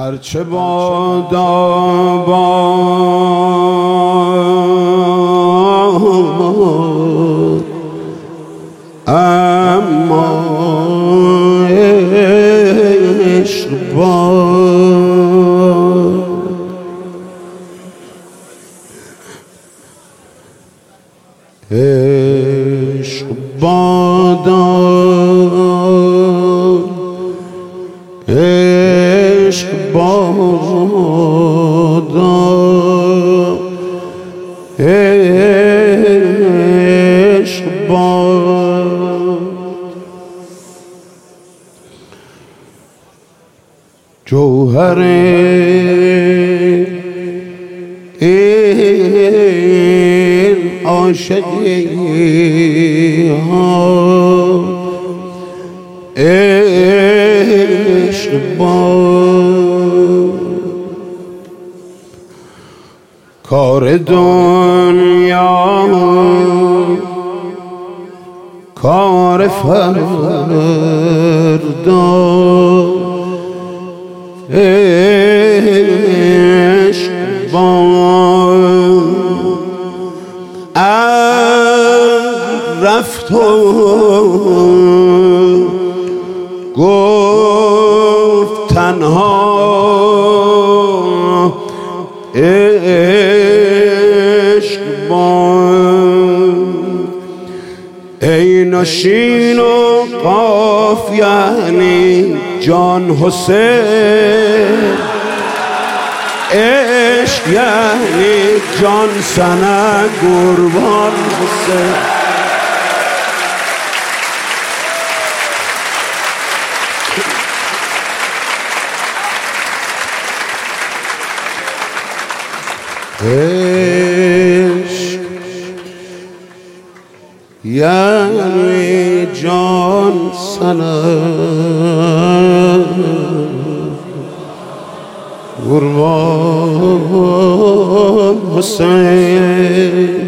هرچه بادا اما عشق باد، عشق بادا، عشق بادا، عشق باد. جوهر این عاشقی ها عشق باد. کار دنیا کار فردا عشق باد. رفت و گفت تنها عشق باد. ای نشین و قاف یعنی جان حسین، عشق یعنی جان سنه قربان حسین. عشق یعنی جان سنه قربان حسین.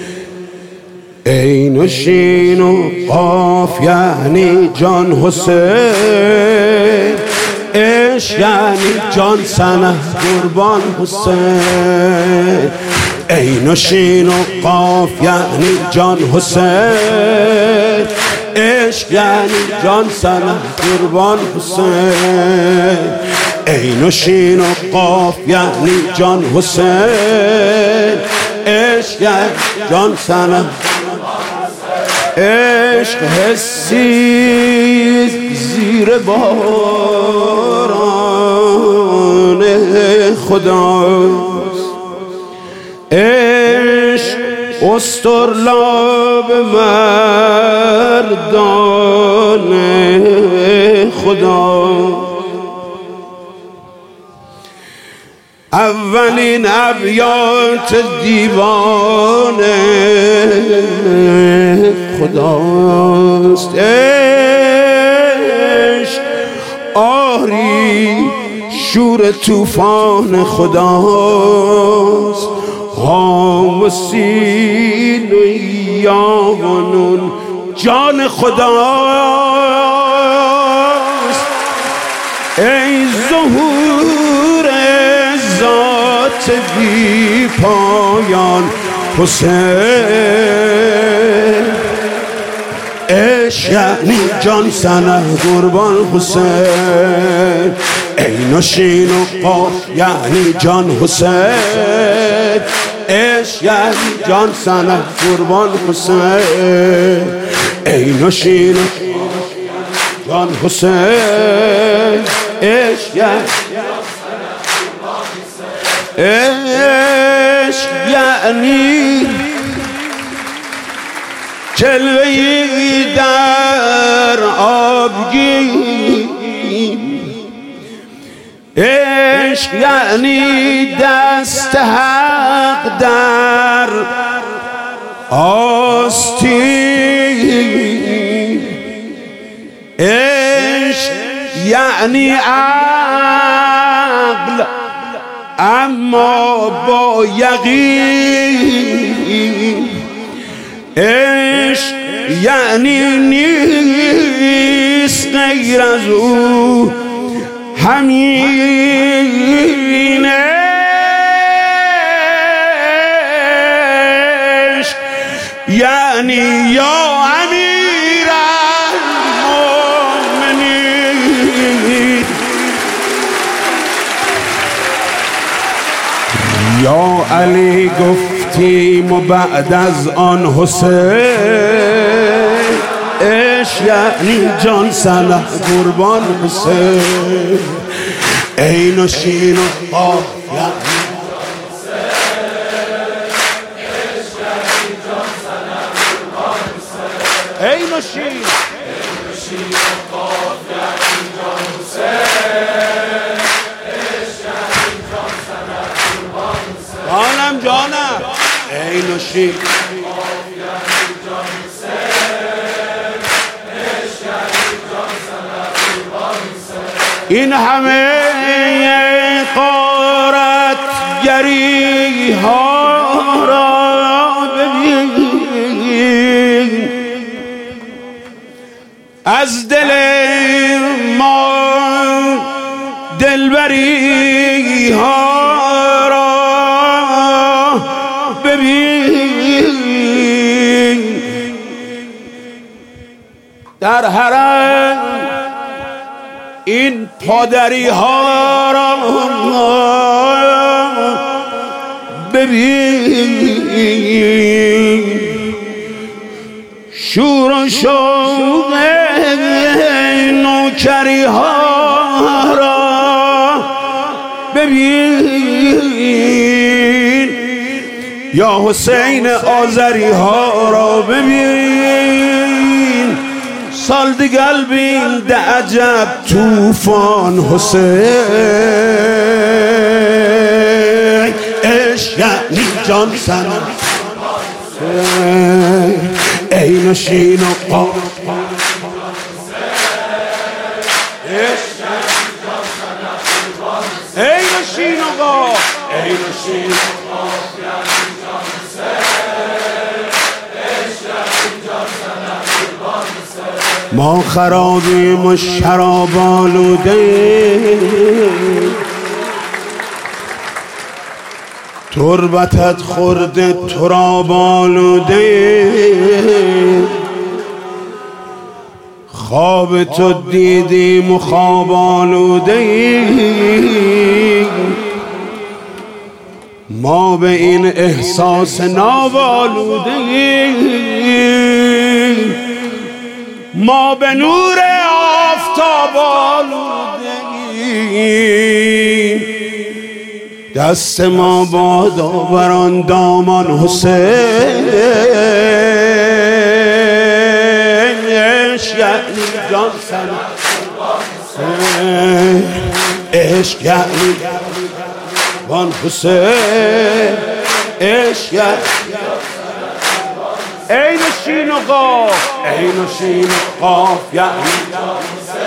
ای نشین و قاف یعنی جان حسین، عشق یعنی جان سنه قربان حسین. ای نشین و قاف یعنی جان حسین، عشق یعنی جان سنه قربان حسین. ای نشین و قاف یعنی جان حسین، عشق یعنی جان سنه. عشق حسی زیر باران خداست، عشق استرلاب مردان خدا. اولین ابیات دیوان خداست، عشق آری شور طوفان خداست. هام و سین و یا و نون جان خداست. ای ظهور ذات بی پایان حسین، عشق یعنی جان سنه قربان حسین. ای نشین و قاف یعنی جان حسین، عشق یعنی جان سنه قربان حسین. ای نشین و جان حسین، عشق یعنی عشق یعنی جلوه‌ای در آبگیر، عشق یعنی دست حق در آستین، عشق یعنی عقل اما با یقین، عشق یعنی نیست غیر از او همینش یعنی یا امیر المؤمنین یا علی گفتیم و بعد از آن حسین اش یعنی جان سنه قربان حسین عین و شین و قاف یعنی عین و شین و قاف یعنی جان حسین اش یعنی جان سنه قربان حسین جانم جانم عین و شین این همه غارت گری ها را ببین از دل ما دلبری ها را ببین در حرم این پادری ها را ببین شور و شوق نوکری ها را ببین یا حسین آذری ها را ببین سال دیگر بین ده عجب طوفان حسین عشق یعنی جان سنه عین و شین و قاف عین و شین و قاف عین و شین و قاف یعنی جان حسین ما خرابیم و شراب آلوده تربتت خورده تراب آلوده خواب تو دیدیم و خواب آلوده ما به این احساس ناب آلوده ما به نور آفتاب آلودگی دست ما بادا بر آن دامان حسین عشق یعنی جان سنه عشق یعنی جان حسین عشق یعنی عین شین و قاف عین و شین و قاف یعنی جان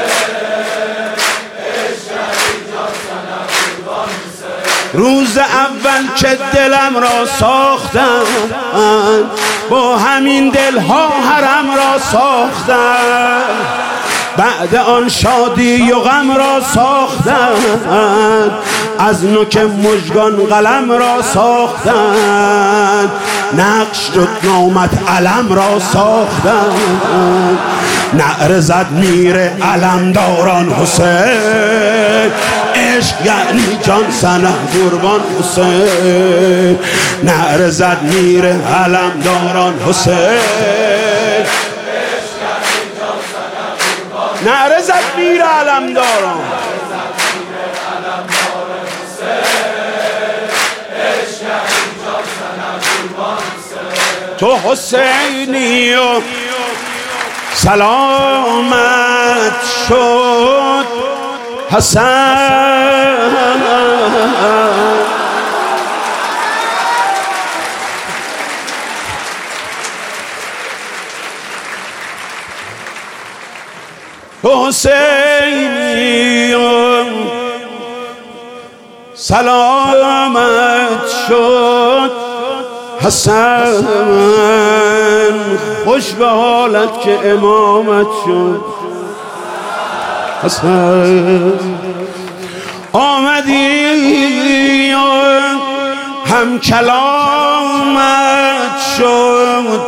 روز اول که دلم را ساختن با همین دلها حرم را ساختن بعد آن شادی و غم را ساختن از نوک مژگان قلم را ساختن نقش شد نامت علم را ساختن نعره زد میر علمداران حسین عشق یعنی جان سنه قربان حسین نعره زد میر علمداران حسین نعره زد میر علمداران تو حسینی و سلامت شد حسن تو حسینی و سلامت شد حسن خوش به حالت که امامت شد حسن آمدی هم کلامت شد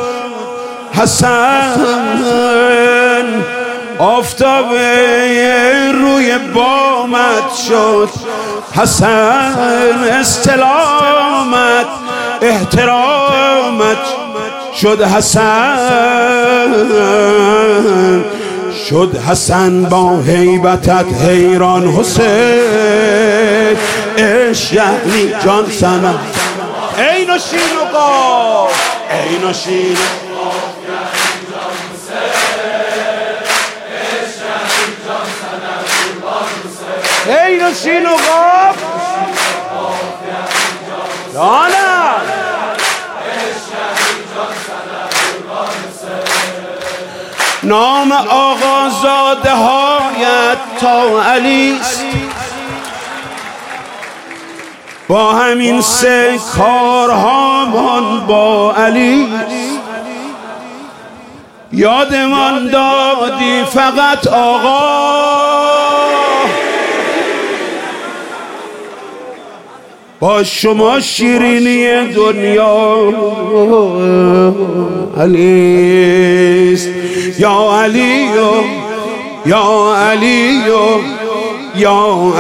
حسن، آفتاب روی بامت شد حسن، استلامت احترامت شد حسن، شد حسن با هیبتت حیران حسین. عشق یعنی جان سنم عین و شین و قاف، عین و شین عین و شین و قاف جانم. نام آقازاده هایت تا علیست، با همین سه کارهامان با علیست. یادمان دادی فقط آقا، با شما شیرینی دنیا علیست. یا علی یا علی یا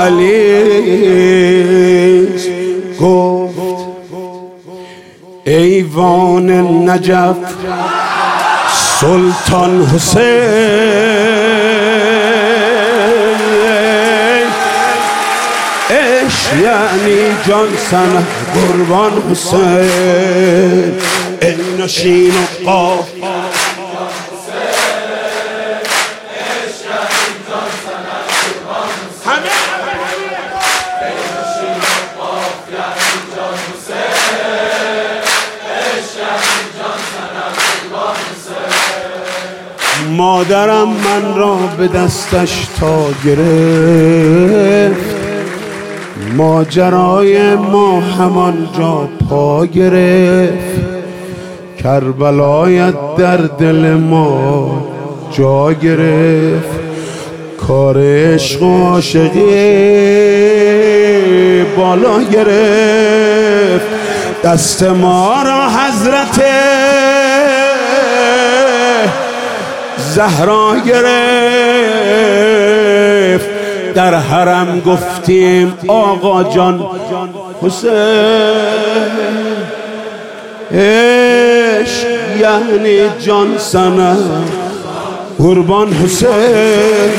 علیست. گفت ایوان نجف سلطان حسین، عشق یعنی جان سنه قربان حسین. عین و شین و قاف مادرم من را به دستش تا گرفت، ماجرای ما همانجا پا گرفت. کربلایت در دل ما جا گرفت، کار عشق و عاشقی بالا گرفت. دست ما را حضرت زهرا گرفت، در حرم گفتیم آقا جان حسین. عشق یعنی جان سنه قربان حسین.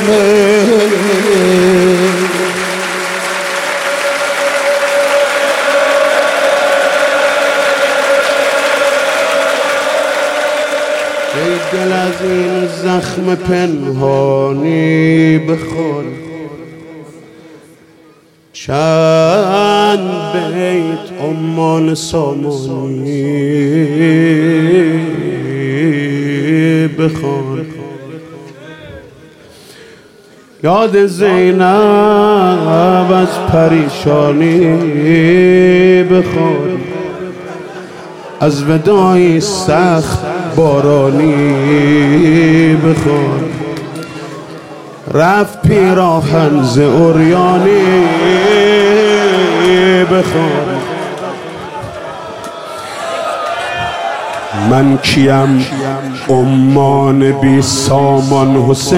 ای دل از این زخم پنهانی بخور، چند بیت عمان سامانی بخور. یاد زینب از پریشانی بخور، از وداعی سخت بارانی بخور. رفت پیراهن ز عریانی بخور. من کیم عمان بی سامان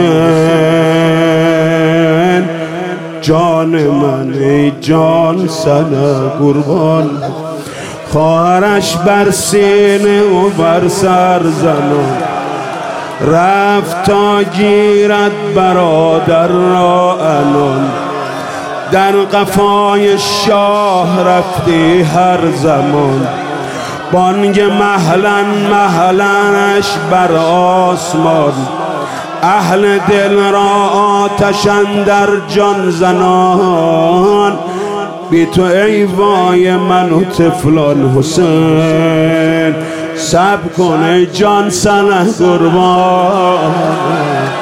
حسین، جان من ای جان سنه قربان. خواهرش بر سینه و بر سر زنان، رفت تا گیرد برادر را انان. در قفای شاه رفتی هر زمان، بانگ مهلن مهلنش بر آسمان. اهل دل را آتش اندر جان زنان، بی تو ای وای من و طفلان حسین. صبر کن ای جان سنه قربان.